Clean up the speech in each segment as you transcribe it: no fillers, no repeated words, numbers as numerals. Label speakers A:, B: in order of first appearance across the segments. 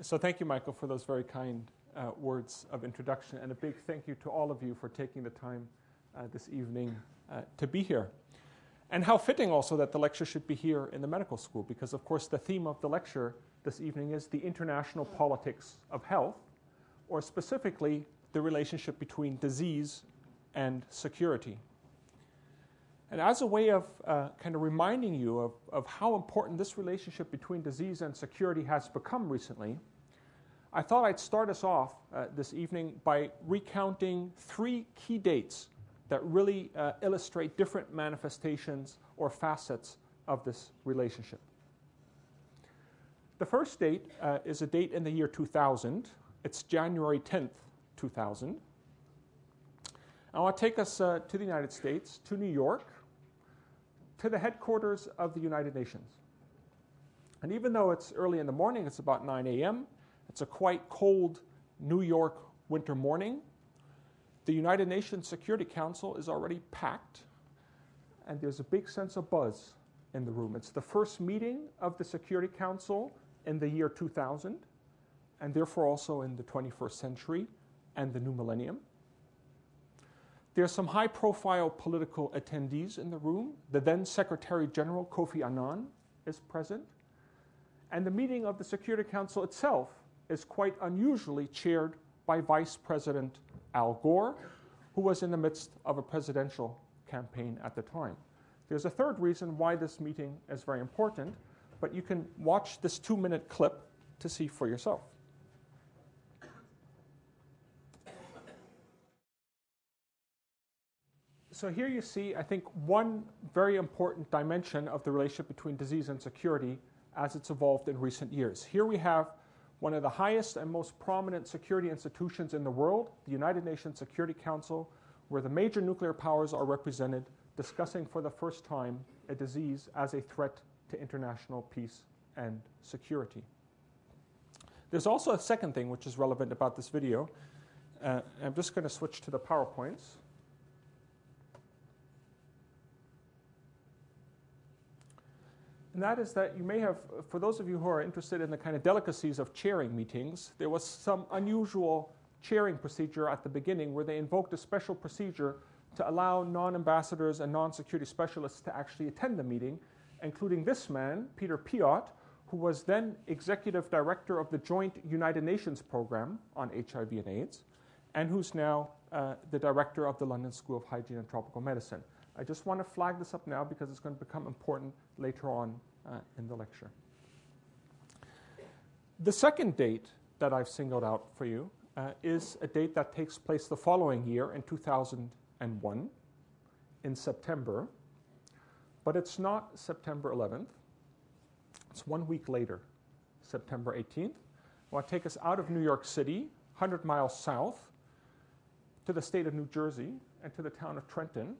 A: So thank you, Michael, for those very kind words of introduction, and a big thank you to all of you for taking the time this evening to be here. And how fitting also that the lecture should be here in the medical school, because of course the theme of the lecture this evening is the international politics of health, or specifically the relationship between disease and security. And as a way of kind of reminding you of how important this relationship between disease and security has become recently, I thought I'd start us off this evening by recounting 3 key dates that really illustrate different manifestations or facets of this relationship. The first date is a date in the year 2000. It's January 10th, 2000. I want to take us to the United States, to New York, to the headquarters of the United Nations. And even though it's early in the morning, it's about 9 a.m., it's a quite cold New York winter morning, the United Nations Security Council is already packed, and there's a big sense of buzz in the room. It's the first meeting of the Security Council in the year 2000, and therefore also in the 21st century and the new millennium. There's some high-profile political attendees in the room. The then Secretary General Kofi Annan is present. And the meeting of the Security Council itself is quite unusually chaired by Vice President Al Gore, who was in the midst of a presidential campaign at the time. There's a third reason why this meeting is very important, but you can watch this 2-minute clip to see for yourself. So here you see, I think, one very important dimension of the relationship between disease and security as it's evolved in recent years. Here we have one of the highest and most prominent security institutions in the world, the United Nations Security Council, where the major nuclear powers are represented, discussing for the first time a disease as a threat to international peace and security. There's also a second thing which is relevant about this video. I'm just going to switch to the PowerPoints. And that is that you may have, for those of you who are interested in the kind of delicacies of chairing meetings, there was some unusual chairing procedure at the beginning where they invoked a special procedure to allow non-ambassadors and non-security specialists to actually attend the meeting, including this man, Peter Piot, who was then executive director of the Joint United Nations Program on HIV and AIDS, and who's now the director of the London School of Hygiene and Tropical Medicine. I just want to flag this up now because it's going to become important later on in the lecture. The second date that I've singled out for you is a date that takes place the following year in 2001 in September, but it's not September 11th. It's 1 week later, September 18th. I want to take us out of New York City, 100 miles south, to the state of New Jersey and to the town of Trenton.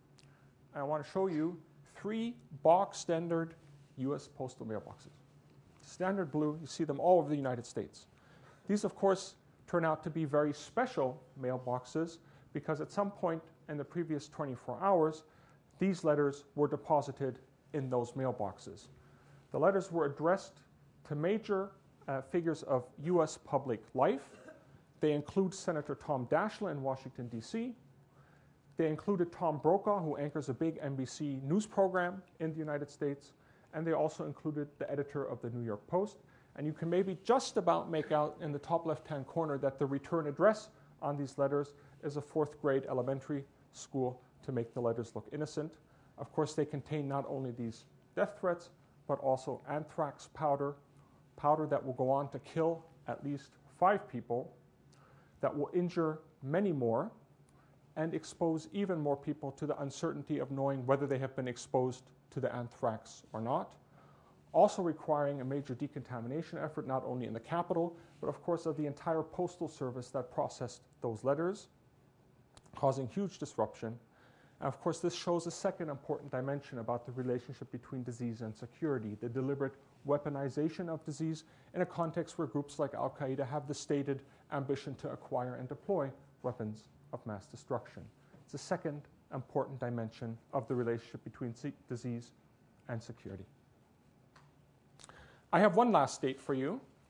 A: I want to show you 3 box standard U.S. postal mailboxes. Standard blue, you see them all over the United States. These, of course, turn out to be very special mailboxes because at some point in the previous 24 hours, these letters were deposited in those mailboxes. The letters were addressed to major figures of U.S. public life. They include Senator Tom Daschle in Washington, D.C., They included Tom Brokaw, who anchors a big NBC news program in the United States, and they also included the editor of the New York Post. And you can maybe just about make out in the top left-hand corner that the return address on these letters is a 4th grade elementary school to make the letters look innocent. Of course, they contain not only these death threats, but also anthrax powder, powder that will go on to kill at least 5 people, that will injure many more, and expose even more people to the uncertainty of knowing whether they have been exposed to the anthrax or not. Also requiring a major decontamination effort, not only in the capital, but of course of the entire postal service that processed those letters, causing huge disruption. And of course, this shows a second important dimension about the relationship between disease and security, the deliberate weaponization of disease in a context where groups like Al-Qaeda have the stated ambition to acquire and deploy weapons of mass destruction. It's a second important dimension of the relationship between disease and security. I have one last date for you,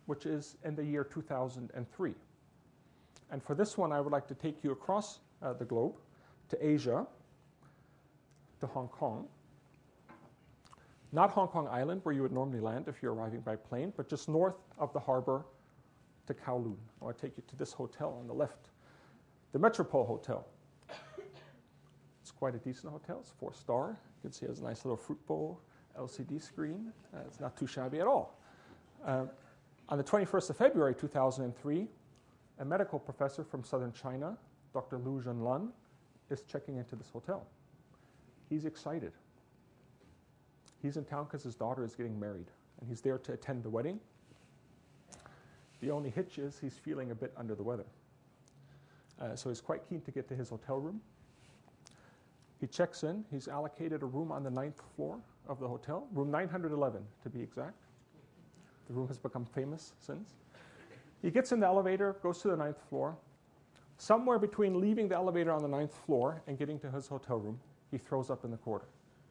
A: which is in the year 2003. And for this one, I would like to take you across the globe to Asia, to Hong Kong. Not Hong Kong Island, where you would normally land if you're arriving by plane, but just north of the harbor to Kowloon. I want to take you to this hotel on the left, the Metropole Hotel. It's quite a decent hotel. It's 4-star. You can see it has a nice little fruit bowl LCD screen. It's not too shabby at all. On the 21st of February 2003, a medical professor from southern China, Dr. Lu Zhenlan, is checking into this hotel. He's excited. He's in town because his daughter is getting married, and he's there to attend the wedding. The only hitch is he's feeling a bit under the weather. So he's quite keen to get to his hotel room. He checks in. He's allocated a room on the 9th floor of the hotel, room 911 to be exact. The room has become famous since. He gets in the elevator, goes to the 9th floor. Somewhere between leaving the elevator on the 9th floor and getting to his hotel room, he throws up in the corridor.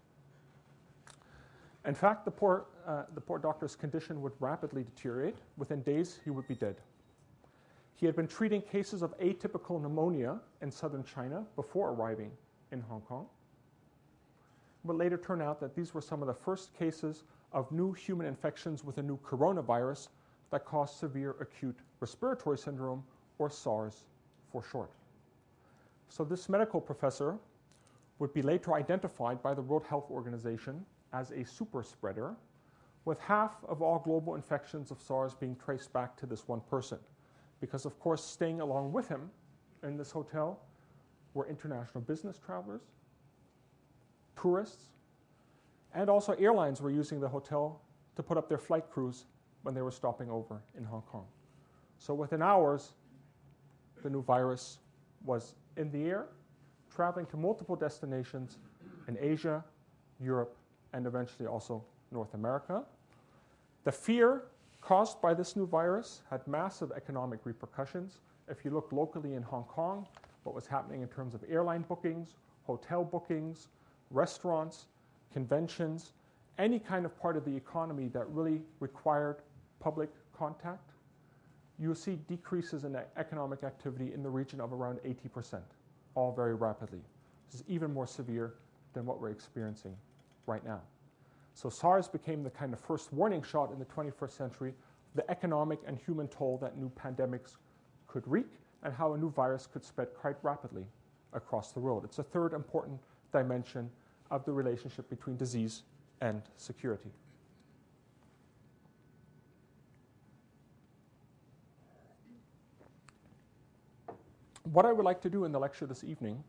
A: In fact, the poor doctor's condition would rapidly deteriorate. Within days, he would be dead. He had been treating cases of atypical pneumonia in southern China before arriving in Hong Kong. But later turned out that these were some of the first cases of new human infections with a new coronavirus that caused severe acute respiratory syndrome, or SARS for short. So this medical professor would be later identified by the World Health Organization as a super spreader, with half of all global infections of SARS being traced back to this one person. Because, of course, staying along with him in this hotel were international business travelers, tourists, and also airlines were using the hotel to put up their flight crews when they were stopping over in Hong Kong. So within hours, the new virus was in the air, traveling to multiple destinations in Asia, Europe, and eventually also North America. The fear caused by this new virus had massive economic repercussions. If you look locally in Hong Kong, what was happening in terms of airline bookings, hotel bookings, restaurants, conventions, any kind of part of the economy that really required public contact, you'll see decreases in economic activity in the region of around 80%, all very rapidly. This is even more severe than what we're experiencing right now. So SARS became the kind of first warning shot in the 21st century, the economic and human toll that new pandemics could wreak, and how a new virus could spread quite rapidly across the world. It's a third important dimension of the relationship between disease and security. What I would like to do in the lecture this evening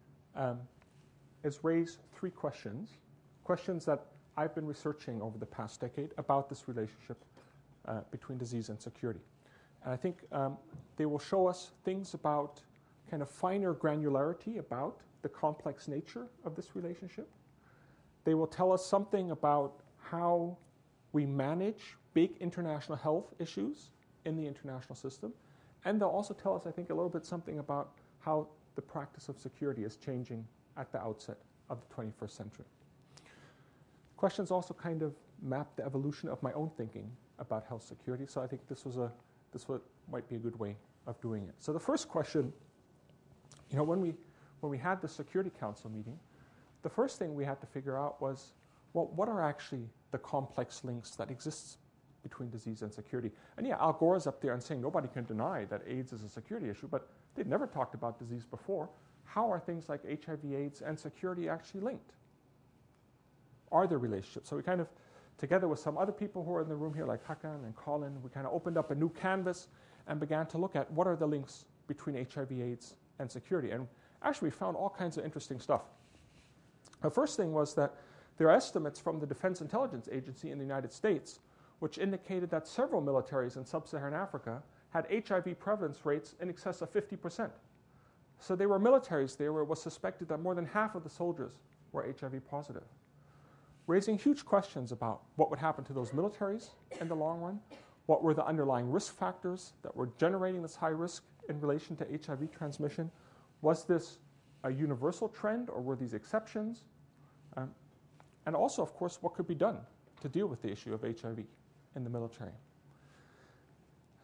A: is raise 3 questions that I've been researching over the past decade about this relationship between disease and security. And I think they will show us things about kind of finer granularity about the complex nature of this relationship. They will tell us something about how we manage big international health issues in the international system. And they'll also tell us, I think, a little bit something about how the practice of security is changing at the outset of the 21st century. Questions also kind of map the evolution of my own thinking about health security, so I think this might be a good way of doing it. So the first question, when we had the Security Council meeting, the first thing we had to figure out was, well, what are actually the complex links that exist between disease and security? And yeah, Al Gore is up there and saying nobody can deny that AIDS is a security issue, but they've never talked about disease before. How are things like HIV/AIDS and security actually linked? Are there relationships? So we kind of, together with some other people who are in the room here, like Hakan and Colin, we kind of opened up a new canvas and began to look at what are the links between HIV/AIDS and security. And actually, we found all kinds of interesting stuff. The first thing was that there are estimates from the Defense Intelligence Agency in the United States which indicated that several militaries in sub-Saharan Africa had HIV prevalence rates in excess of 50%. So there were militaries there where it was suspected that more than half of the soldiers were HIV positive, raising huge questions about what would happen to those militaries in the long run, what were the underlying risk factors that were generating this high risk in relation to HIV transmission. Was this a universal trend, or were these exceptions? And also, of course, what could be done to deal with the issue of HIV in the military.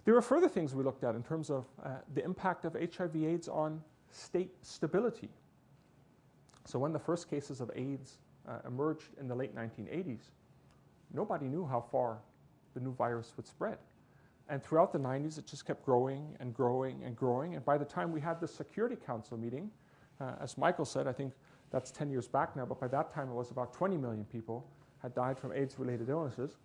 A: There were further things we looked at in terms of the impact of HIV/AIDS on state stability. So when the first cases of AIDS emerged in the late 1980s, nobody knew how far the new virus would spread. And throughout the 90s, it just kept growing and growing and growing. And by the time we had the Security Council meeting, as Michael said, I think that's 10 years back now, but by that time it was about 20 million people had died from AIDS-related illnesses.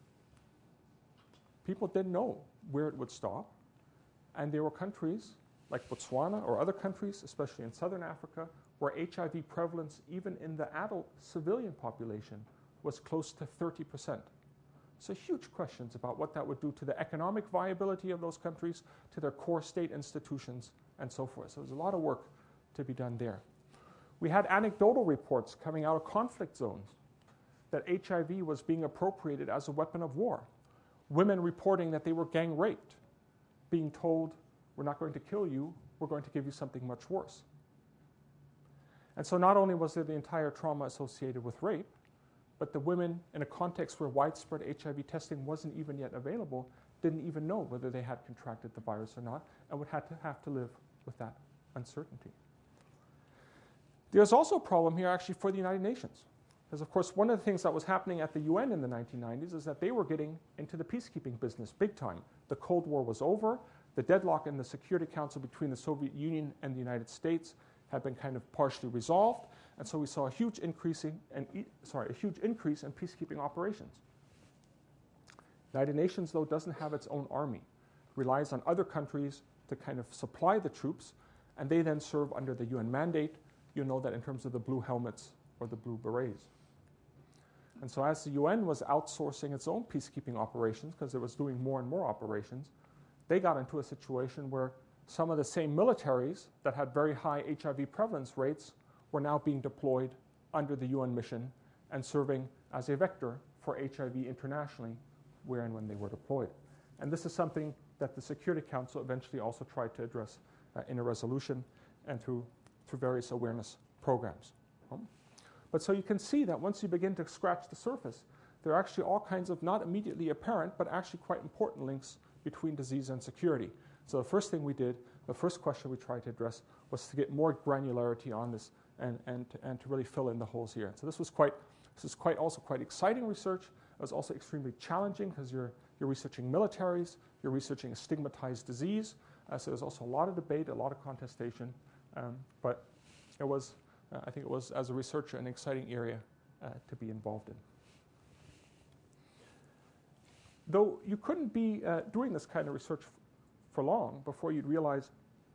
A: People didn't know where it would stop. And there were countries like Botswana or other countries, especially in southern Africa, where HIV prevalence, even in the adult civilian population, was close to 30%. So huge questions about what that would do to the economic viability of those countries, to their core state institutions, and so forth. So there's a lot of work to be done there. We had anecdotal reports coming out of conflict zones that HIV was being appropriated as a weapon of war. Women reporting that they were gang raped, being told, we're not going to kill you, we're going to give you something much worse. And so not only was there the entire trauma associated with rape, but the women, in a context where widespread HIV testing wasn't even yet available, didn't even know whether they had contracted the virus or not, and would have to live with that uncertainty. There's also a problem here actually for the United Nations. Because of course one of the things that was happening at the UN in the 1990s is that they were getting into the peacekeeping business big time. The Cold War was over, the deadlock in the Security Council between the Soviet Union and the United States had been kind of partially resolved, and so we saw a huge increase in peacekeeping operations. The United Nations, though, doesn't have its own army. It relies on other countries to kind of supply the troops, and they then serve under the UN mandate. You know that in terms of the blue helmets or the blue berets. And so as the UN was outsourcing its own peacekeeping operations, because it was doing more and more operations, they got into a situation where some of the same militaries that had very high HIV prevalence rates were now being deployed under the UN mission and serving as a vector for HIV internationally where and when they were deployed. And this is something that the Security Council eventually also tried to address in a resolution and through various awareness programs. But so you can see that once you begin to scratch the surface, there are actually all kinds of not immediately apparent, but actually quite important links between disease and security. So the first thing we did, the first question we tried to address was to get more granularity on this and to really fill in the holes here. So this is also quite exciting research. It was also extremely challenging because you're researching militaries, you're researching a stigmatized disease. So there's also a lot of debate, a lot of contestation, but it was, I think it was, as a researcher, an exciting area to be involved in. Though you couldn't be doing this kind of research for long before you'd realize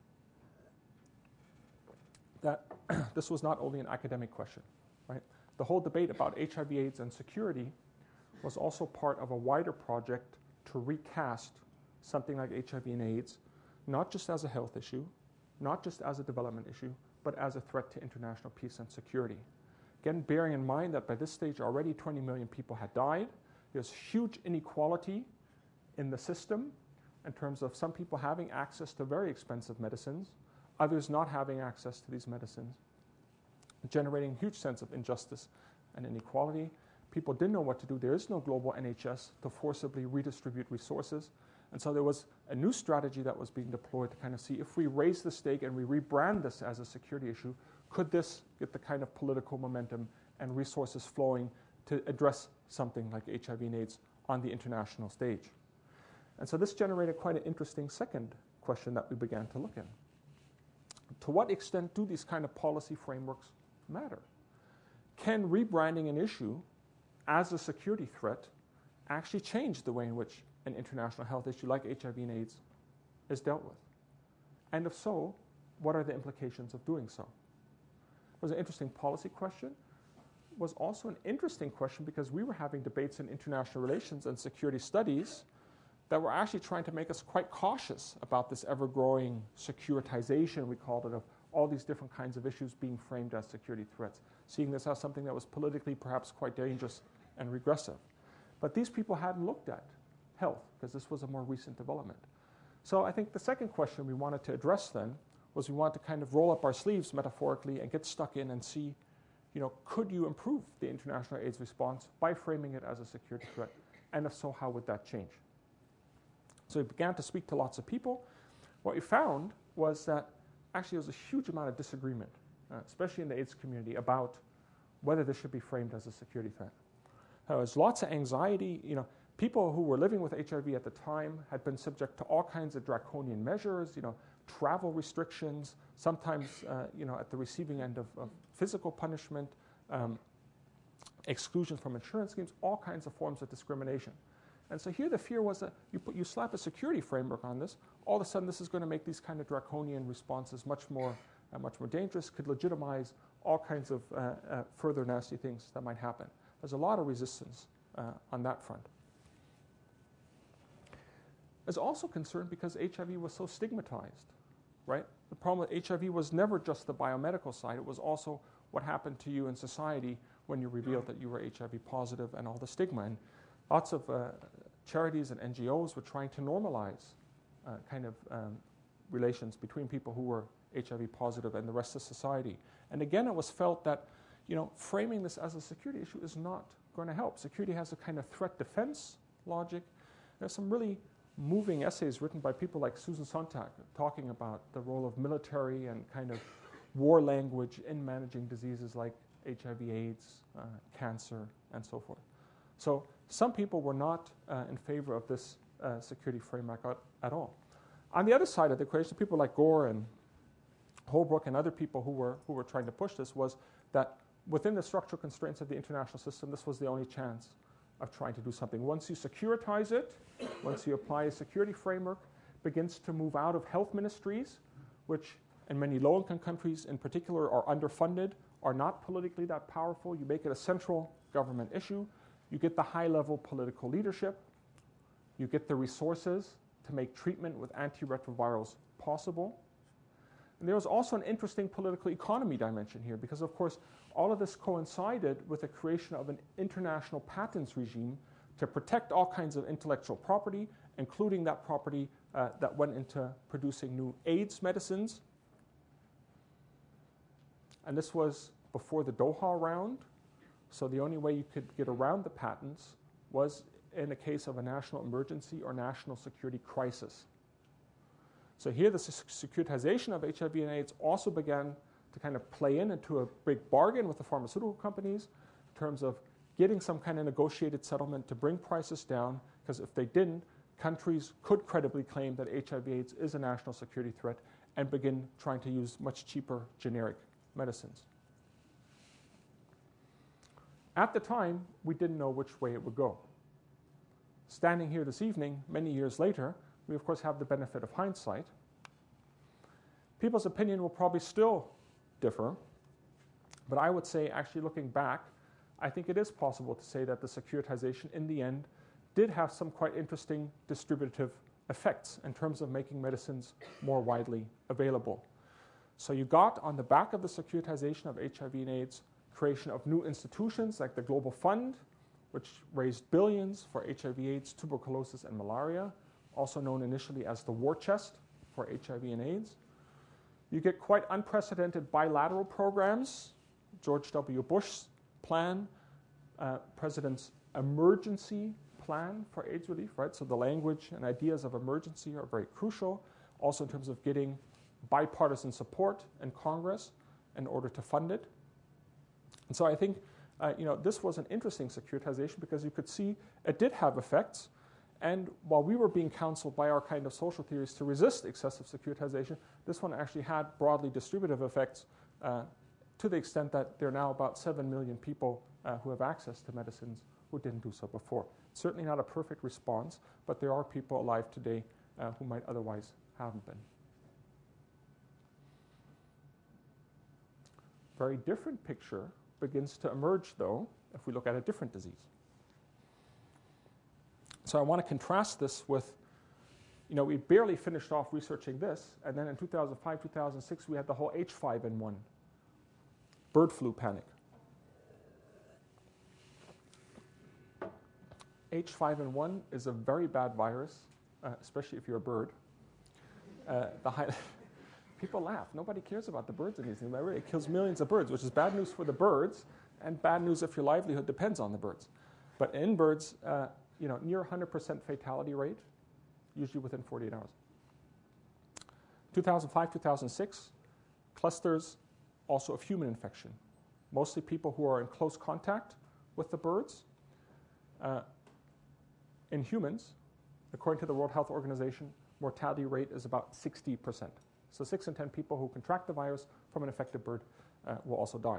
A: that this was not only an academic question, right? The whole debate about HIV/AIDS and security was also part of a wider project to recast something like HIV and AIDS, not just as a health issue, not just as a development issue, but as a threat to international peace and security. Again, bearing in mind that by this stage already 20 million people had died, there's huge inequality in the system in terms of some people having access to very expensive medicines, others not having access to these medicines, generating a huge sense of injustice and inequality. People didn't know what to do. There is no global NHS to forcibly redistribute resources. And so there was a new strategy that was being deployed to kind of see if we raise the stake and we rebrand this as a security issue, could this get the kind of political momentum and resources flowing to address something like HIV and AIDS on the international stage? And so this generated quite an interesting second question that we began to look in. To what extent do these kind of policy frameworks matter? Can rebranding an issue as a security threat actually change the way in which an international health issue like HIV and AIDS is dealt with? And if so, what are the implications of doing so? It was an interesting policy question. It was also an interesting question because we were having debates in international relations and security studies that were actually trying to make us quite cautious about this ever-growing securitization, we called it, of all these different kinds of issues being framed as security threats, seeing this as something that was politically perhaps quite dangerous and regressive. But these people hadn't looked at health because this was a more recent development. So I think the second question we wanted to address then was we wanted to kind of roll up our sleeves metaphorically and get stuck in and see, could you improve the international AIDS response by framing it as a security threat? And if so, how would that change? So we began to speak to lots of people. What we found was that actually there was a huge amount of disagreement, especially in the AIDS community, about whether this should be framed as a security threat. There was lots of anxiety. People who were living with HIV at the time had been subject to all kinds of draconian measures, travel restrictions, sometimes, at the receiving end of physical punishment, exclusion from insurance schemes, all kinds of forms of discrimination. And so here the fear was that you slap a security framework on this, all of a sudden this is going to make these kind of draconian responses much more dangerous, could legitimize all kinds of further nasty things that might happen. There's a lot of resistance on that front. There's also concern because HIV was so stigmatized, right? The problem with HIV was never just the biomedical side. It was also what happened to you in society when you revealed that you were HIV positive and all the stigma. And lots of charities and NGOs were trying to normalize relations between people who were HIV positive and the rest of society. And again, it was felt that, framing this as a security issue is not going to help. Security has a kind of threat defense logic. There's some really moving essays written by people like Susan Sontag talking about the role of military and kind of war language in managing diseases like HIV/AIDS, cancer, and so forth. So some people were not in favor of this security framework at all. On the other side of the equation, people like Gore and Holbrook and other people who were trying to push this was that within the structural constraints of the international system, this was the only chance of trying to do something. Once you securitize it, once you apply a security framework, begins to move out of health ministries, which in many low-income countries in particular are underfunded, are not politically that powerful. You make it a central government issue. You get the high-level political leadership. You get the resources to make treatment with antiretrovirals possible. And there was also an interesting political economy dimension here because, of course, all of this coincided with the creation of an international patents regime to protect all kinds of intellectual property, including that property that went into producing new AIDS medicines. And this was before the Doha round, so the only way you could get around the patents was in a case of a national emergency or national security crisis. So here the securitization of HIV and AIDS also began to kind of play into a big bargain with the pharmaceutical companies in terms of getting some kind of negotiated settlement to bring prices down, because if they didn't, countries could credibly claim that HIV/AIDS is a national security threat and begin trying to use much cheaper generic medicines. At the time, we didn't know which way it would go. Standing here this evening, many years later, we of course have the benefit of hindsight. People's opinion will probably still differ, but I would say, actually looking back, I think it is possible to say that the securitization in the end did have some quite interesting distributive effects in terms of making medicines more widely available. So you got, on the back of the securitization of HIV and AIDS, creation of new institutions like the Global Fund, which raised billions for HIV/AIDS, tuberculosis, and malaria, also known initially as the War Chest for HIV and AIDS. You get quite unprecedented bilateral programs, George W. Bush's plan, President's emergency plan for AIDS relief, right? So the language and ideas of emergency are very crucial, also in terms of getting bipartisan support in Congress in order to fund it. And so I think this was an interesting securitization because you could see it did have effects. And while we were being counseled by our kind of social theories to resist excessive securitization, this one actually had broadly distributive effects to the extent that there are now about 7 million people who have access to medicines who didn't do so before. Certainly not a perfect response, but there are people alive today who might otherwise haven't been. Very different picture begins to emerge, though, if we look at a different disease. So I want to contrast this with, we barely finished off researching this, and then in 2005, 2006, we had the whole H5N1 bird flu panic. H5N1 is a very bad virus, especially if you're a bird. People laugh. Nobody cares about the birds in these things. It kills millions of birds, which is bad news for the birds, and bad news if your livelihood depends on the birds. But in birds, near 100% fatality rate, usually within 48 hours. 2005, 2006, clusters also of human infection, mostly people who are in close contact with the birds. In humans, according to the World Health Organization, mortality rate is about 60%. So 6 in 10 people who contract the virus from an infected bird will also die.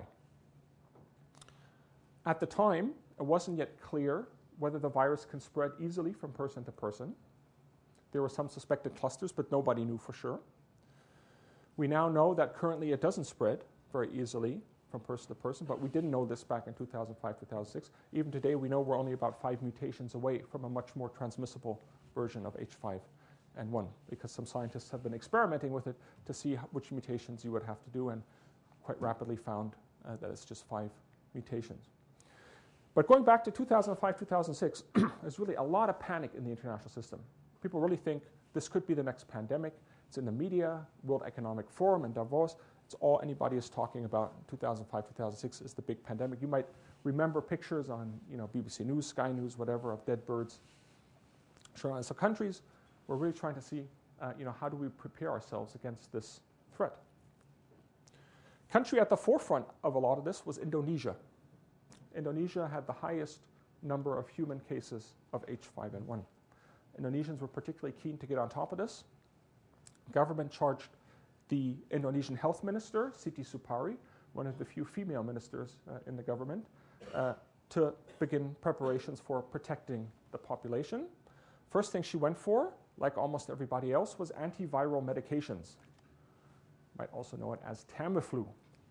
A: At the time, it wasn't yet clear whether the virus can spread easily from person to person. There were some suspected clusters, but nobody knew for sure. We now know that currently it doesn't spread very easily from person to person, but we didn't know this back in 2005, 2006. Even today, we know we're only about 5 mutations away from a much more transmissible version of H5N1, because some scientists have been experimenting with it to see which mutations you would have to do, and quite rapidly found that it's just 5 mutations. But going back to 2005, 2006, there's really a lot of panic in the international system. People really think this could be the next pandemic. It's in the media, World Economic Forum and Davos. It's all anybody is talking about. 2005, 2006 is the big pandemic. You might remember pictures on BBC News, Sky News, whatever, of dead birds. Sure. And so countries were really trying to see, how do we prepare ourselves against this threat? Country at the forefront of a lot of this was Indonesia. Indonesia had the highest number of human cases of H5N1. Indonesians were particularly keen to get on top of this. Government charged the Indonesian health minister, Siti Supari, one of the few female ministers in the government, to begin preparations for protecting the population. First thing she went for, like almost everybody else, was antiviral medications. You might also know it as Tamiflu.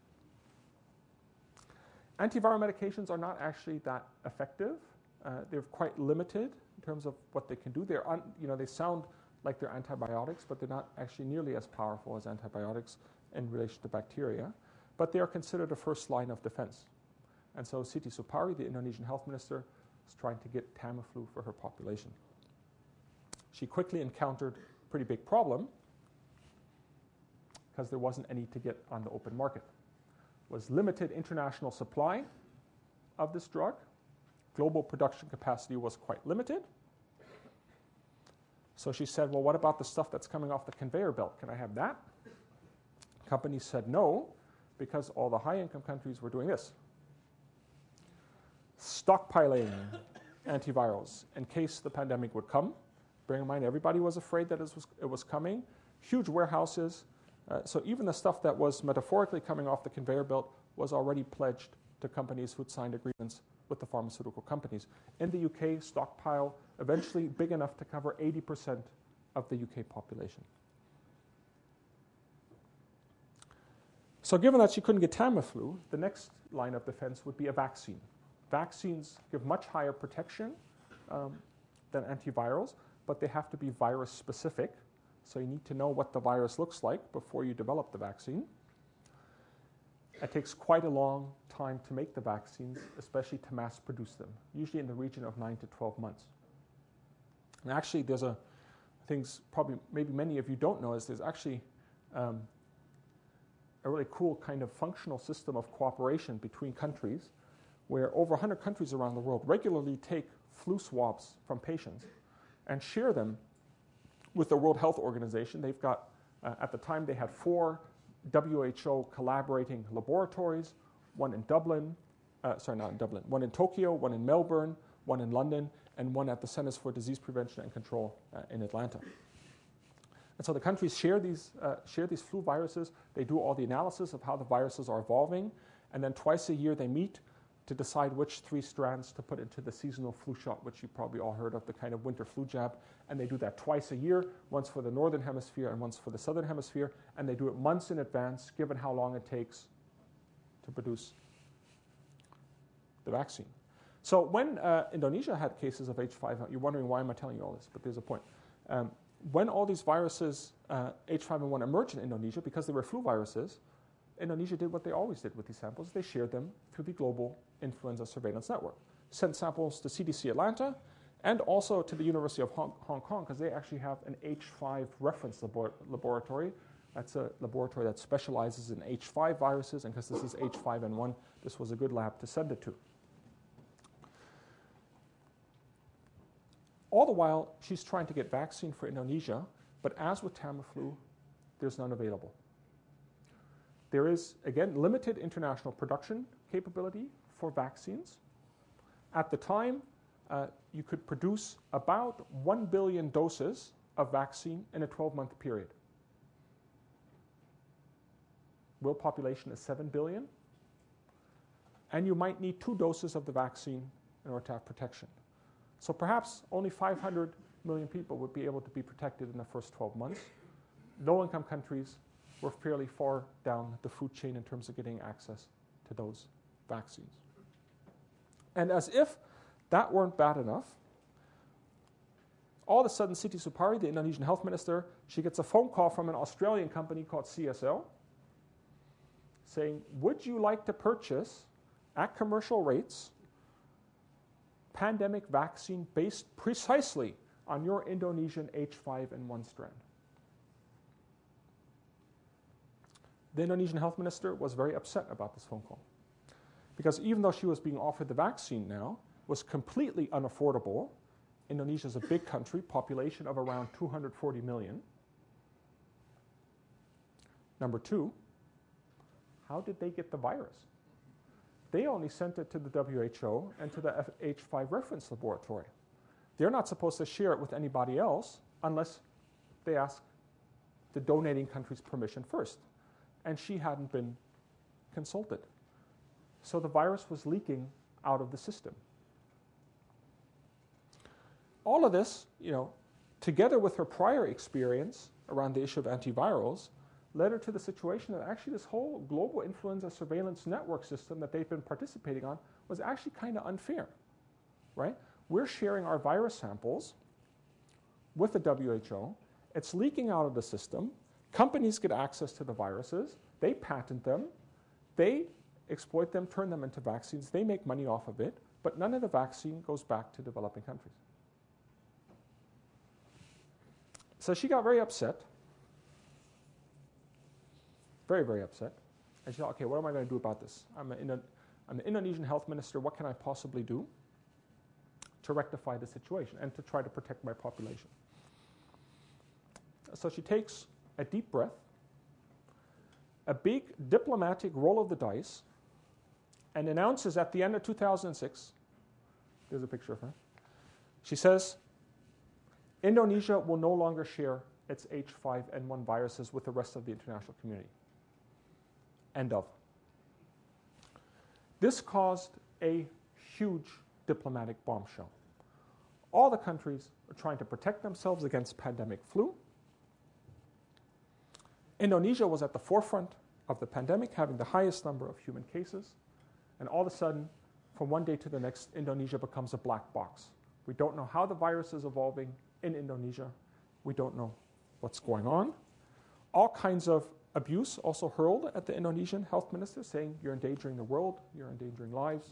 A: Antiviral medications are not actually that effective. They're quite limited in terms of what they can do. They sound like they're antibiotics, but they're not actually nearly as powerful as antibiotics in relation to bacteria. But they are considered a first line of defense. And so Siti Supari, the Indonesian health minister, is trying to get Tamiflu for her population. She quickly encountered a pretty big problem because there wasn't any to get on the open market. It was limited international supply of this drug. Global production capacity was quite limited. So she said, well, what about the stuff that's coming off the conveyor belt? Can I have that? Companies said no, because all the high-income countries were doing this. Stockpiling antivirals in case the pandemic would come. Bear in mind, everybody was afraid that it was coming. Huge warehouses. So even the stuff that was metaphorically coming off the conveyor belt was already pledged to companies who'd signed agreements with the pharmaceutical companies. In the UK, stockpile eventually big enough to cover 80% of the UK population. So given that she couldn't get Tamiflu, the next line of defense would be a vaccine. Vaccines give much higher protection than antivirals, but they have to be virus specific. So you need to know what the virus looks like before you develop the vaccine. It takes quite a long time to make the vaccines, especially to mass produce them, usually in the region of 9 to 12 months. And actually, there's things probably maybe many of you don't know is there's actually a really cool kind of functional system of cooperation between countries where over 100 countries around the world regularly take flu swabs from patients and share them with the World Health Organization. They've got, at the time, they had 4 WHO collaborating laboratories, one in Dublin, one in Tokyo, one in Melbourne, one in London, and one at the Centers for Disease Prevention and Control in Atlanta. And so the countries share these flu viruses. They do all the analysis of how the viruses are evolving, and then twice a year they meet to decide which 3 strands to put into the seasonal flu shot, which you probably all heard of, the kind of winter flu jab. And they do that twice a year, once for the northern hemisphere and once for the southern hemisphere. And they do it months in advance, given how long it takes to produce the vaccine. So when Indonesia had cases of H5, you're wondering why am I telling you all this, but there's a point. When all these viruses, H5N1, emerged in Indonesia, because they were flu viruses, Indonesia did what they always did with these samples. They shared them through the Global Influenza Surveillance Network. Sent samples to CDC Atlanta and also to the University of Hong Kong, because they actually have an H5 reference laboratory. That's a laboratory that specializes in H5 viruses, and because this is H5N1, this was a good lab to send it to. All the while, she's trying to get vaccine for Indonesia, but as with Tamiflu, there's none available. There is, again, limited international production capability for vaccines. At the time, you could produce about 1 billion doses of vaccine in a 12-month period. World population is 7 billion, and you might need 2 doses of the vaccine in order to have protection. So perhaps only 500 million people would be able to be protected in the first 12 months. Low-income countries were fairly far down the food chain in terms of getting access to those vaccines. And as if that weren't bad enough, all of a sudden Siti Supari, the Indonesian health minister, she gets a phone call from an Australian company called CSL saying, would you like to purchase at commercial rates pandemic vaccine based precisely on your Indonesian H5N1 strand? The Indonesian health minister was very upset about this phone call because even though she was being offered the vaccine now, was completely unaffordable. Indonesia is a big country, population of around 240 million. Number two, how did they get the virus? They only sent it to the WHO and to the H5 reference laboratory. They're not supposed to share it with anybody else unless they ask the donating country's permission first. And she hadn't been consulted. So the virus was leaking out of the system. All of this, together with her prior experience around the issue of antivirals, led her to the situation that actually this whole global influenza surveillance network system that they've been participating on was actually kind of unfair, right? We're sharing our virus samples with the WHO. It's leaking out of the system. Companies get access to the viruses. They patent them. They exploit them, turn them into vaccines. They make money off of it, but none of the vaccine goes back to developing countries. So she got very upset. Very, very upset. And she thought, okay, what am I going to do about this? I'm an Indonesian health minister. What can I possibly do to rectify the situation and to try to protect my population? So she takes a deep breath, a big diplomatic roll of the dice, and announces at the end of 2006, there's a picture of her, she says, Indonesia will no longer share its H5N1 viruses with the rest of the international community. End of. This caused a huge diplomatic bombshell. All the countries are trying to protect themselves against pandemic flu. Indonesia was at the forefront of the pandemic, having the highest number of human cases. And all of a sudden, from one day to the next, Indonesia becomes a black box. We don't know how the virus is evolving in Indonesia. We don't know what's going on. All kinds of abuse also hurled at the Indonesian health minister, saying you're endangering the world, you're endangering lives.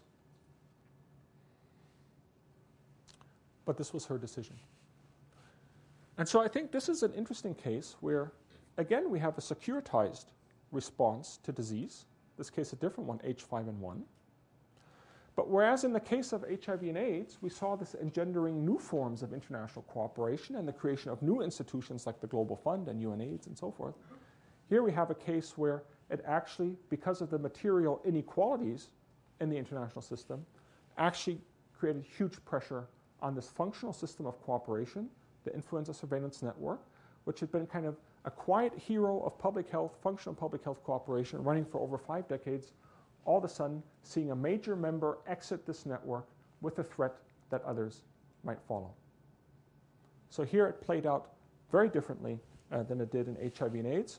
A: But this was her decision. And so I think this is an interesting case where, again, we have a securitized response to disease, this case a different one, H5N1. But whereas in the case of HIV and AIDS, we saw this engendering new forms of international cooperation and the creation of new institutions like the Global Fund and UNAIDS and so forth, here we have a case where it actually, because of the material inequalities in the international system, actually created huge pressure on this functional system of cooperation, the influenza surveillance network, which had been kind of a quiet hero of public health, functional public health cooperation running for over 5 decades, all of a sudden seeing a major member exit this network with the threat that others might follow. So here it played out very differently than it did in HIV and AIDS.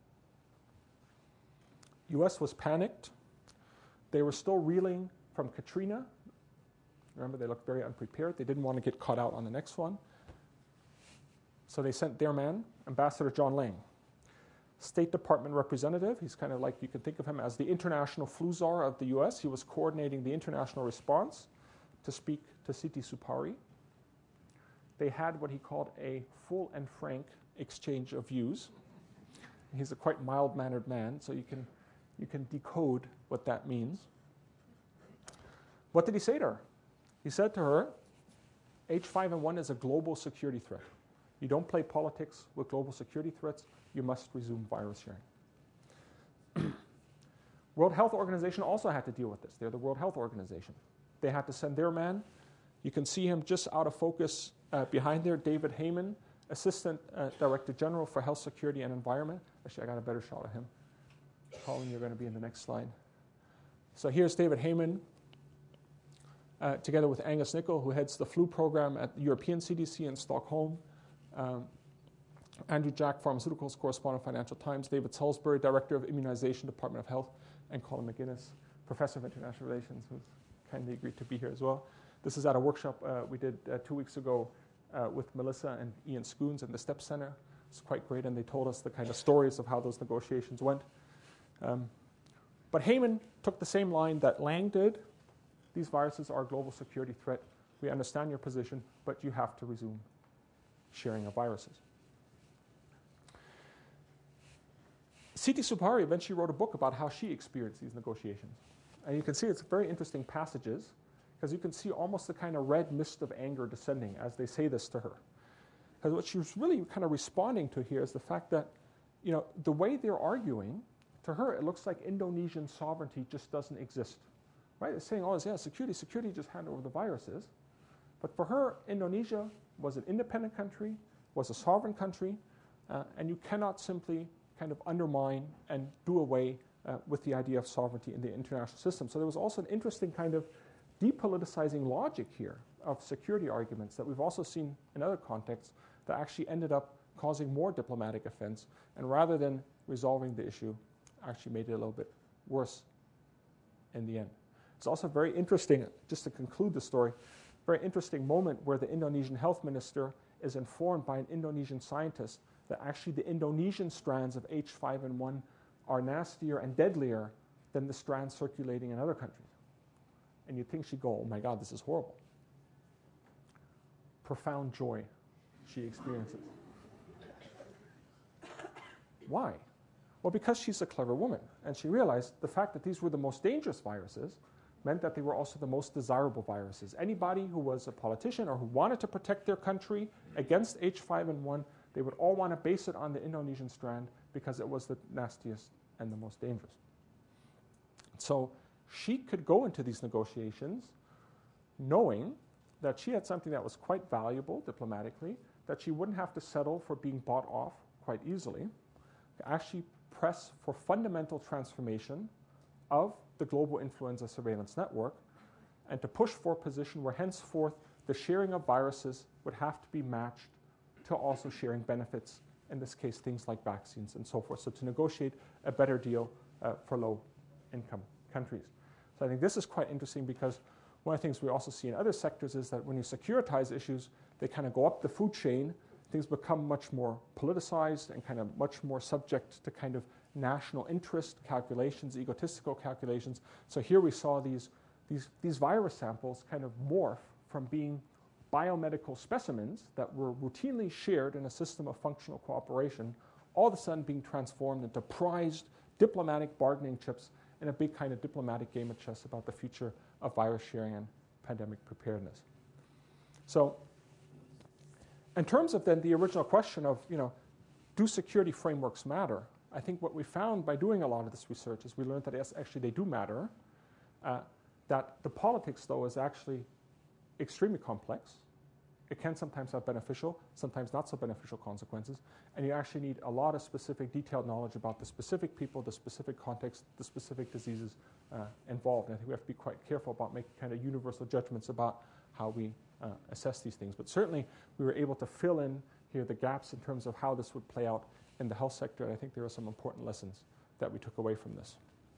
A: US was panicked. They were still reeling from Katrina. Remember, they looked very unprepared. They didn't want to get caught out on the next one. So they sent their man, Ambassador John Lang, State Department representative. He's kind of like, you can think of him as the international flu czar of the US. He was coordinating the international response to speak to Siti Supari. They had what he called a full and frank exchange of views. He's a quite mild-mannered man, so you can decode what that means. What did he say to her? He said to her, H5N1 is a global security threat. You don't play politics with global security threats. You must resume virus sharing. World Health Organization also had to deal with this. They're the World Health Organization. They had to send their man. You can see him just out of focus behind there, David Heyman, Assistant Director General for Health Security and Environment. Actually, I got a better shot of him. Colin, you're going to be in the next slide. So here's David Heyman, together with Angus Nichol, who heads the flu program at the European CDC in Stockholm. Andrew Jack, Pharmaceuticals Correspondent, Financial Times. David Salisbury, Director of Immunization, Department of Health. And Colin McGuinness, Professor of International Relations, who's kindly agreed to be here as well. This is at a workshop we did 2 weeks ago with Melissa and Ian Scoons in the STEP Center. It's quite great, and they told us the kind of stories of how those negotiations went. But Heyman took the same line that Lang did. These viruses are a global security threat. We understand your position, but you have to resume sharing of viruses. Siti Supari eventually wrote a book about how she experienced these negotiations. And you can see it's very interesting passages, because you can see almost the kind of red mist of anger descending as they say this to her. Because what she was really kind of responding to here is the fact that, you know, the way they're arguing, to her it looks like Indonesian sovereignty just doesn't exist. Right? They're saying, oh, yeah, security, just hand over the viruses. But for her, Indonesia was an independent country, was a sovereign country, and you cannot simply kind of undermine and do away with the idea of sovereignty in the international system. So there was also an interesting kind of depoliticizing logic here of security arguments that we've also seen in other contexts that actually ended up causing more diplomatic offense, and rather than resolving the issue, actually made it a little bit worse in the end. It's also very interesting, just to conclude the story, very interesting moment where the Indonesian health minister is informed by an Indonesian scientist that actually the Indonesian strands of H5N1 are nastier and deadlier than the strands circulating in other countries. And you'd think she'd go, oh my God, this is horrible. Profound joy she experiences. Why? Well, because she's a clever woman, and she realized the fact that these were the most dangerous viruses meant that they were also the most desirable viruses. Anybody who was a politician or who wanted to protect their country against H5N1, they would all want to base it on the Indonesian strand because it was the nastiest and the most dangerous. So she could go into these negotiations knowing that she had something that was quite valuable diplomatically, that she wouldn't have to settle for being bought off quite easily, to actually press for fundamental transformation of the global influenza surveillance network, and to push for a position where henceforth the sharing of viruses would have to be matched to also sharing benefits, in this case things like vaccines and so forth. So to negotiate a better deal for low-income countries. So I think this is quite interesting, because one of the things we also see in other sectors is that when you securitize issues, they kind of go up the food chain, things become much more politicized and kind of much more subject to kind of national interest calculations, egotistical calculations. So here we saw these virus samples kind of morph from being biomedical specimens that were routinely shared in a system of functional cooperation, all of a sudden being transformed into prized diplomatic bargaining chips in a big kind of diplomatic game of chess about the future of virus sharing and pandemic preparedness. So in terms of then the original question of, you know, do security frameworks matter? I think what we found by doing a lot of this research is we learned that yes, actually they do matter, that the politics, though, is actually extremely complex. It can sometimes have beneficial, sometimes not so beneficial consequences, and you actually need a lot of specific detailed knowledge about the specific people, the specific context, the specific diseases involved. And I think we have to be quite careful about making kind of universal judgments about how we assess these things. But certainly we were able to fill in here the gaps in terms of how this would play out in the health sector, and I think there are some important lessons that we took away from this.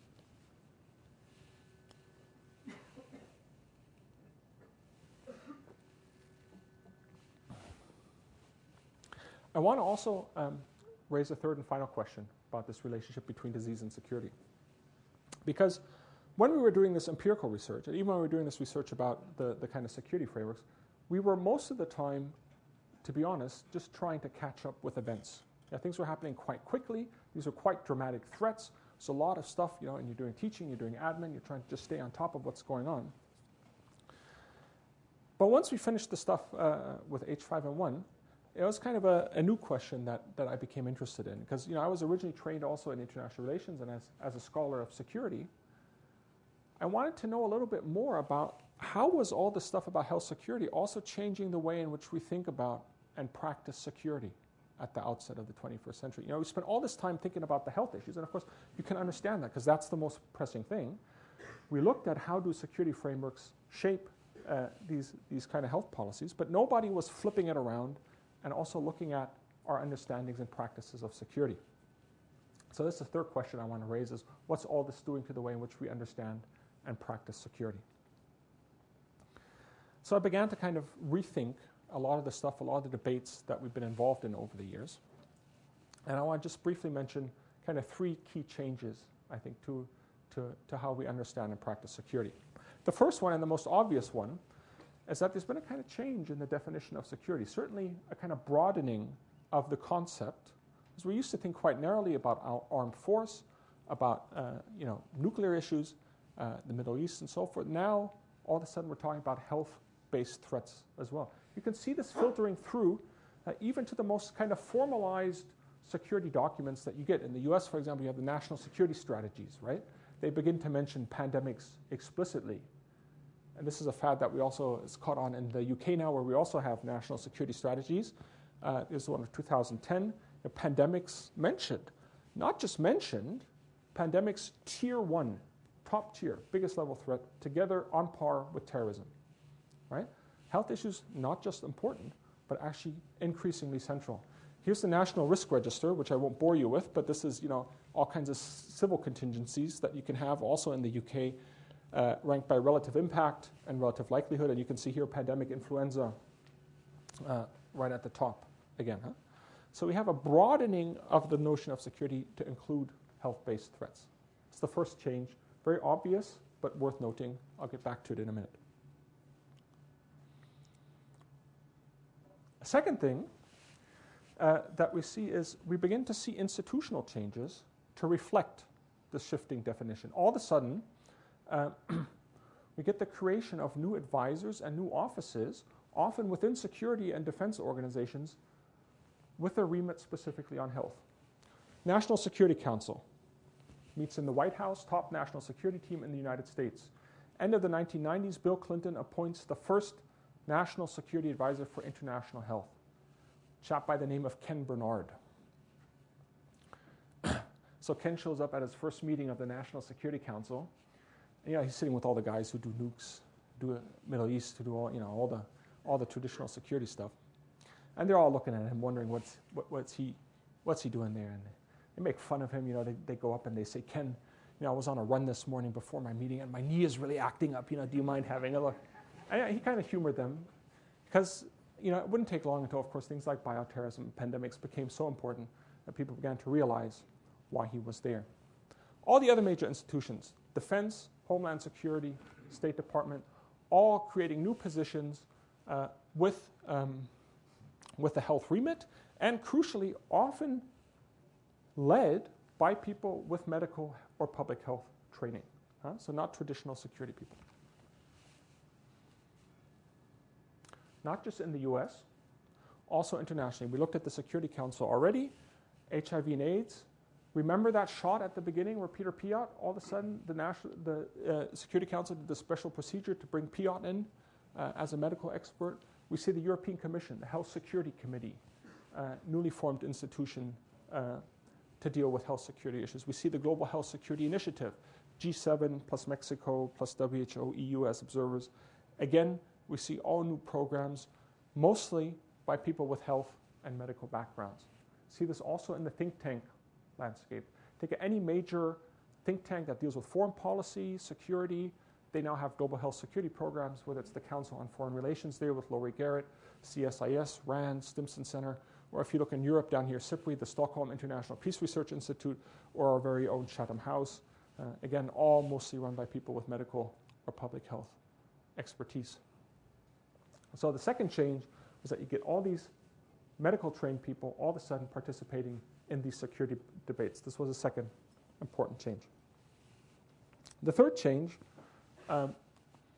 A: I want to also raise a third and final question about this relationship between disease and security. Because when we were doing this empirical research, and even when we were doing this research about the kind of security frameworks, we were most of the time, to be honest, just trying to catch up with events. Yeah, things were happening quite quickly. These are quite dramatic threats. So a lot of stuff, you know, and you're doing teaching, you're doing admin, you're trying to just stay on top of what's going on. But once we finished the stuff with H5N1, it was kind of a new question that I became interested in, because I was originally trained also in international relations and as a scholar of security. I wanted to know a little bit more about how was all this stuff about health security also changing the way in which we think about and practice security at the outset of the 21st century. We spent all this time thinking about the health issues, and of course you can understand that because that's the most pressing thing. We looked at how do security frameworks shape these kind of health policies, but nobody was flipping it around and also looking at our understandings and practices of security. So this is the third question I want to raise is, what's all this doing to the way in which we understand and practice security? So I began to kind of rethink a lot of the stuff, a lot of the debates that we've been involved in over the years. And I want to just briefly mention kind of three key changes, I think, to how we understand and practice security. The first one, and the most obvious one, is that there's been a kind of change in the definition of security, certainly a kind of broadening of the concept. Because we used to think quite narrowly about our armed force, about nuclear issues, the Middle East and so forth. Now, all of a sudden, we're talking about health-based threats as well. You can see this filtering through even to the most kind of formalized security documents that you get. In the US, for example, you have the national security strategies, right? They begin to mention pandemics explicitly. And this is a fad that we also is caught on in the UK now, where we also have national security strategies. This is the one of 2010. Pandemics mentioned. Not just mentioned, pandemics tier 1, top tier, biggest level threat, together on par with terrorism, right? Health issues, not just important, but actually increasingly central. Here's the National Risk Register, which I won't bore you with, but this is, all kinds of civil contingencies that you can have also in the UK, ranked by relative impact and relative likelihood. And you can see here pandemic influenza right at the top again. So we have a broadening of the notion of security to include health-based threats. It's the first change, very obvious, but worth noting. I'll get back to it in a minute. A second thing that we see is we begin to see institutional changes to reflect the shifting definition. All of a sudden, we get the creation of new advisors and new offices, often within security and defense organizations, with a remit specifically on health. National Security Council meets in the White House, top national security team in the United States. End of the 1990s, Bill Clinton appoints the first national security advisor for international health, a chap by the name of Ken Bernard. So Ken shows up at his first meeting of the National Security Council. And, he's sitting with all the guys who do nukes, do Middle East, who do all the traditional security stuff. And they're all looking at him, wondering what's he doing there. And they make fun of him. They go up and they say, Ken, I was on a run this morning before my meeting, and my knee is really acting up. Do you mind having a look? And he kind of humored them, because it wouldn't take long until, of course, things like bioterrorism and pandemics became so important that people began to realize why he was there. All the other major institutions, Defense, Homeland Security, State Department, all creating new positions with the health remit, and crucially, often led by people with medical or public health training. So not traditional security people. Not just in the US, also internationally. We looked at the Security Council already, HIV and AIDS. Remember that shot at the beginning where Peter Piot, all of a sudden, the Security Council did the special procedure to bring Piot in as a medical expert. We see the European Commission, the Health Security Committee, newly formed institution to deal with health security issues. We see the Global Health Security Initiative, G7 plus Mexico plus WHO, EU as observers. Again, we see all new programs, mostly by people with health and medical backgrounds. See this also in the think tank landscape. Take any major think tank that deals with foreign policy, security. They now have global health security programs, whether it's the Council on Foreign Relations there with Laurie Garrett, CSIS, RAND, Stimson Center, or if you look in Europe down here, SIPRI, the Stockholm International Peace Research Institute, or our very own Chatham House. Again, all mostly run by people with medical or public health expertise. So the second change is that you get all these medical trained people all of a sudden participating in these security debates. This was a second important change. The third change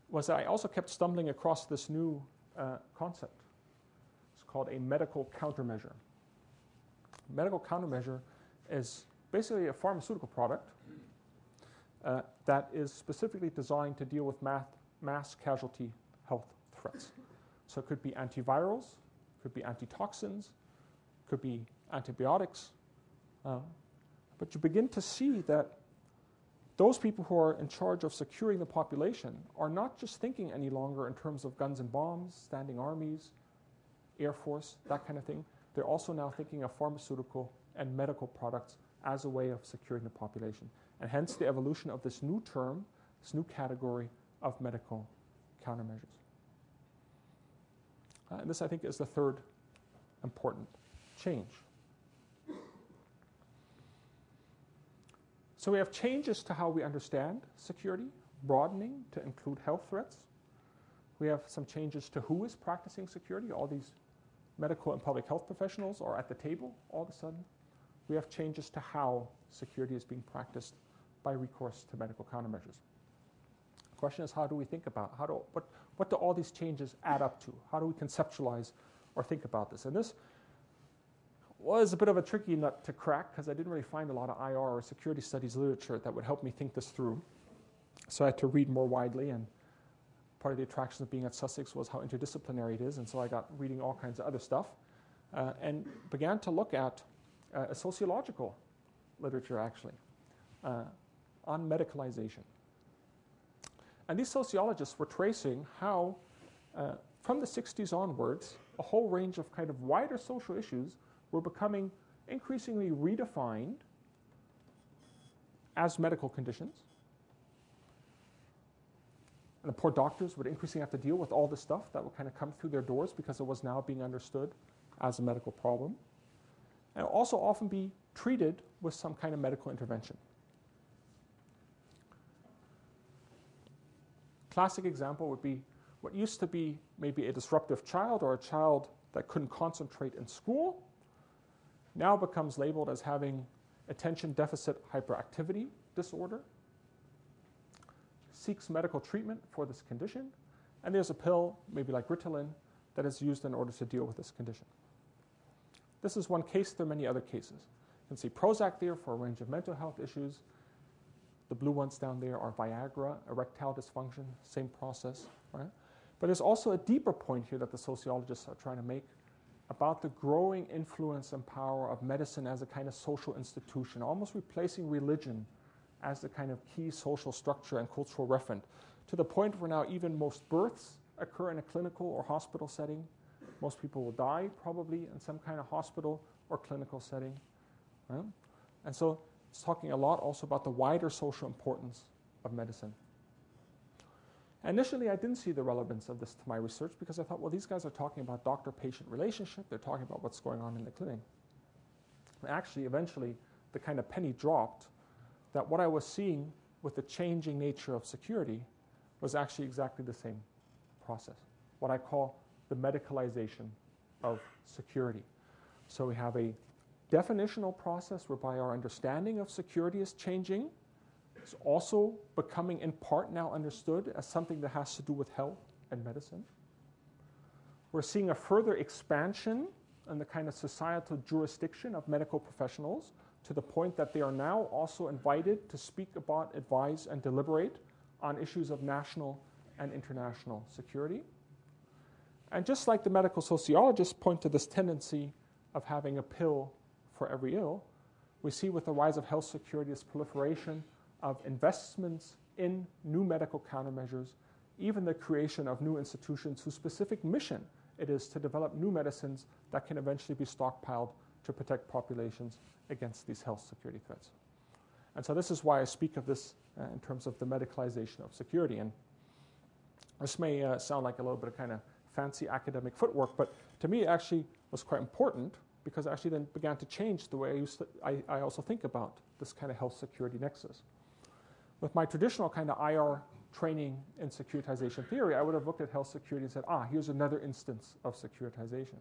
A: was that I also kept stumbling across this new concept. It's called a medical countermeasure. Medical countermeasure is basically a pharmaceutical product that is specifically designed to deal with mass casualty health threats. So it could be antivirals, could be antitoxins, could be antibiotics. But you begin to see that those people who are in charge of securing the population are not just thinking any longer in terms of guns and bombs, standing armies, Air Force, that kind of thing. They're also now thinking of pharmaceutical and medical products as a way of securing the population. And hence the evolution of this new term, this new category of medical countermeasures. And this, I think, is the third important change. So we have changes to how we understand security, broadening to include health threats. We have some changes to who is practicing security. All these medical and public health professionals are at the table all of a sudden. We have changes to how security is being practiced by recourse to medical countermeasures. The question is, how do we think about, what do all these changes add up to? How do we conceptualize or think about this? And this was a bit of a tricky nut to crack because I didn't really find a lot of IR or security studies literature that would help me think this through. So I had to read more widely, and part of the attraction of being at Sussex was how interdisciplinary it is, and so I got reading all kinds of other stuff and began to look at a sociological literature, actually, on medicalization. And these sociologists were tracing how, from the 60s onwards, a whole range of kind of wider social issues were becoming increasingly redefined as medical conditions. And the poor doctors would increasingly have to deal with all this stuff that would kind of come through their doors because it was now being understood as a medical problem. And also often be treated with some kind of medical intervention. Classic example would be what used to be maybe a disruptive child or a child that couldn't concentrate in school now becomes labeled as having attention deficit hyperactivity disorder, seeks medical treatment for this condition, and there's a pill, maybe like Ritalin, that is used in order to deal with this condition. This is one case. There are many other cases. You can see Prozac there for a range of mental health issues. The blue ones down there are Viagra, erectile dysfunction, same process, right? But there's also a deeper point here that the sociologists are trying to make about the growing influence and power of medicine as a kind of social institution, almost replacing religion as the kind of key social structure and cultural referent, to the point where now even most births occur in a clinical or hospital setting. Most people will die probably in some kind of hospital or clinical setting. Right? And so it's talking a lot also about the wider social importance of medicine. Initially, I didn't see the relevance of this to my research because I thought, well, these guys are talking about doctor-patient relationship. They're talking about what's going on in the clinic. And actually, eventually, the kind of penny dropped that what I was seeing with the changing nature of security was actually exactly the same process, what I call the medicalization of security. So we have a definitional process whereby our understanding of security is changing. It's also becoming in part now understood as something that has to do with health and medicine. We're seeing a further expansion in the kind of societal jurisdiction of medical professionals to the point that they are now also invited to speak about, advise, and deliberate on issues of national and international security. And just like the medical sociologists point to this tendency of having a pill for every ill, we see with the rise of health security this proliferation of investments in new medical countermeasures, even the creation of new institutions whose specific mission it is to develop new medicines that can eventually be stockpiled to protect populations against these health security threats. And so this is why I speak of this in terms of the medicalization of security. And this may sound like a little bit of kind of fancy academic footwork, but to me it actually was quite important because I actually then began to change the way I also think about this kind of health security nexus. With my traditional kind of IR training in securitization theory, I would have looked at health security and said, here's another instance of securitization.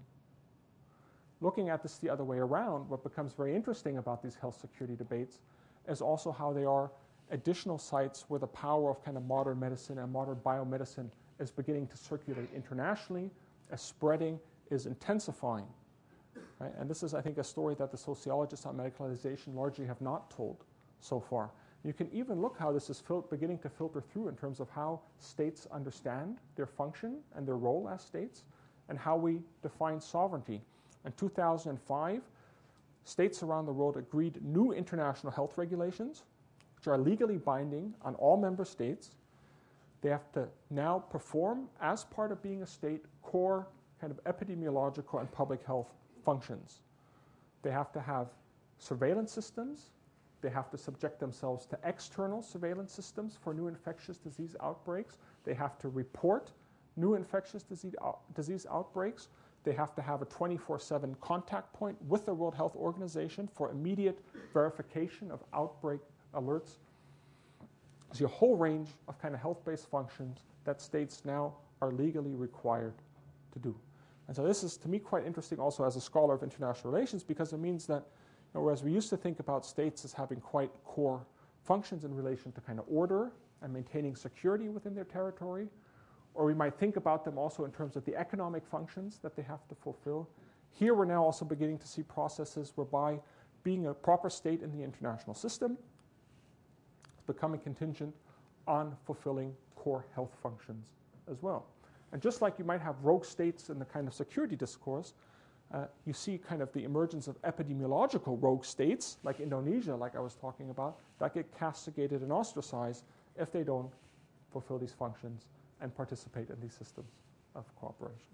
A: Looking at this the other way around, what becomes very interesting about these health security debates is also how they are additional sites where the power of kind of modern medicine and modern biomedicine is beginning to circulate internationally, as spreading is intensifying. Right? And this is, I think, a story that the sociologists on medicalization largely have not told so far. You can even look how this is beginning to filter through in terms of how states understand their function and their role as states, and how we define sovereignty. In 2005, states around the world agreed new international health regulations, which are legally binding on all member states. They have to now perform, as part of being a state, core kind of epidemiological and public health functions. They have to have surveillance systems. They have to subject themselves to external surveillance systems for new infectious disease outbreaks. They have to report new infectious disease outbreaks. They have to have a 24/7 contact point with the World Health Organization for immediate verification of outbreak alerts. There's a whole range of kind of health-based functions that states now are legally required to do. And so this is, to me, quite interesting also as a scholar of international relations, because it means that, whereas we used to think about states as having quite core functions in relation to kind of order and maintaining security within their territory, or we might think about them also in terms of the economic functions that they have to fulfill. Here we're now also beginning to see processes whereby being a proper state in the international system is becoming contingent on fulfilling core health functions as well. And just like you might have rogue states in the kind of security discourse, you see kind of the emergence of epidemiological rogue states, like Indonesia, like I was talking about, that get castigated and ostracized if they don't fulfill these functions and participate in these systems of cooperation.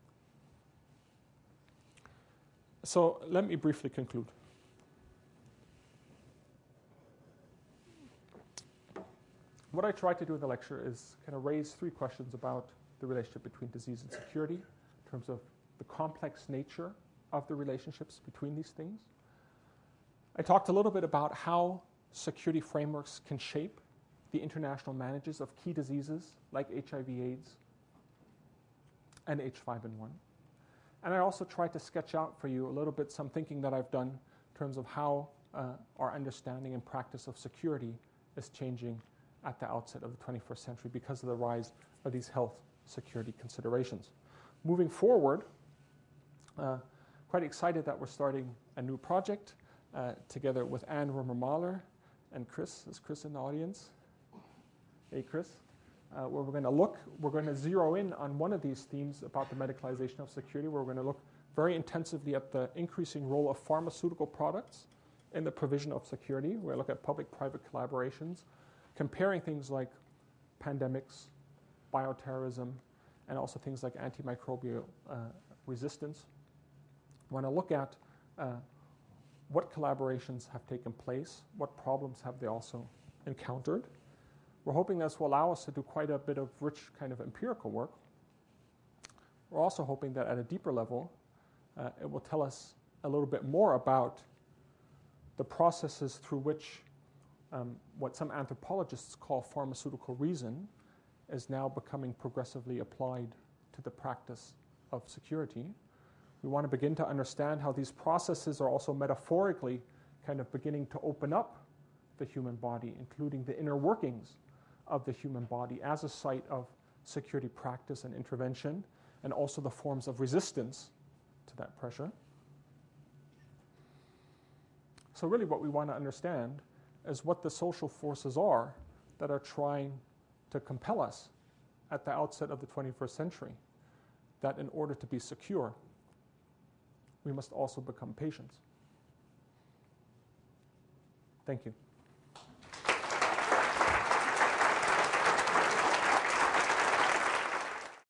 A: So let me briefly conclude. What I tried to do in the lecture is kind of raise three questions about the relationship between disease and security in terms of the complex nature of the relationships between these things. I talked a little bit about how security frameworks can shape the international management of key diseases like HIV/AIDS and H5N1. And I also tried to sketch out for you a little bit some thinking that I've done in terms of how our understanding and practice of security is changing at the outset of the 21st century because of the rise of these health security considerations. Moving forward, quite excited that we're starting a new project together with Anne Romer-Mahler and Chris. Is Chris in the audience? Hey, Chris. Where we're going to zero in on one of these themes about the medicalization of security, where we're going to look very intensively at the increasing role of pharmaceutical products in the provision of security. We're going to look at public-private collaborations, comparing things like pandemics, bioterrorism, and also things like antimicrobial resistance. We want to look at what collaborations have taken place, what problems have they also encountered. We're hoping this will allow us to do quite a bit of rich kind of empirical work. We're also hoping that at a deeper level, it will tell us a little bit more about the processes through which what some anthropologists call pharmaceutical reason is now becoming progressively applied to the practice of security. We want to begin to understand how these processes are also metaphorically kind of beginning to open up the human body, including the inner workings of the human body as a site of security practice and intervention, and also the forms of resistance to that pressure. So really what we want to understand is what the social forces are that are trying to compel us at the outset of the 21st century, that in order to be secure, we must also become patient. Thank you.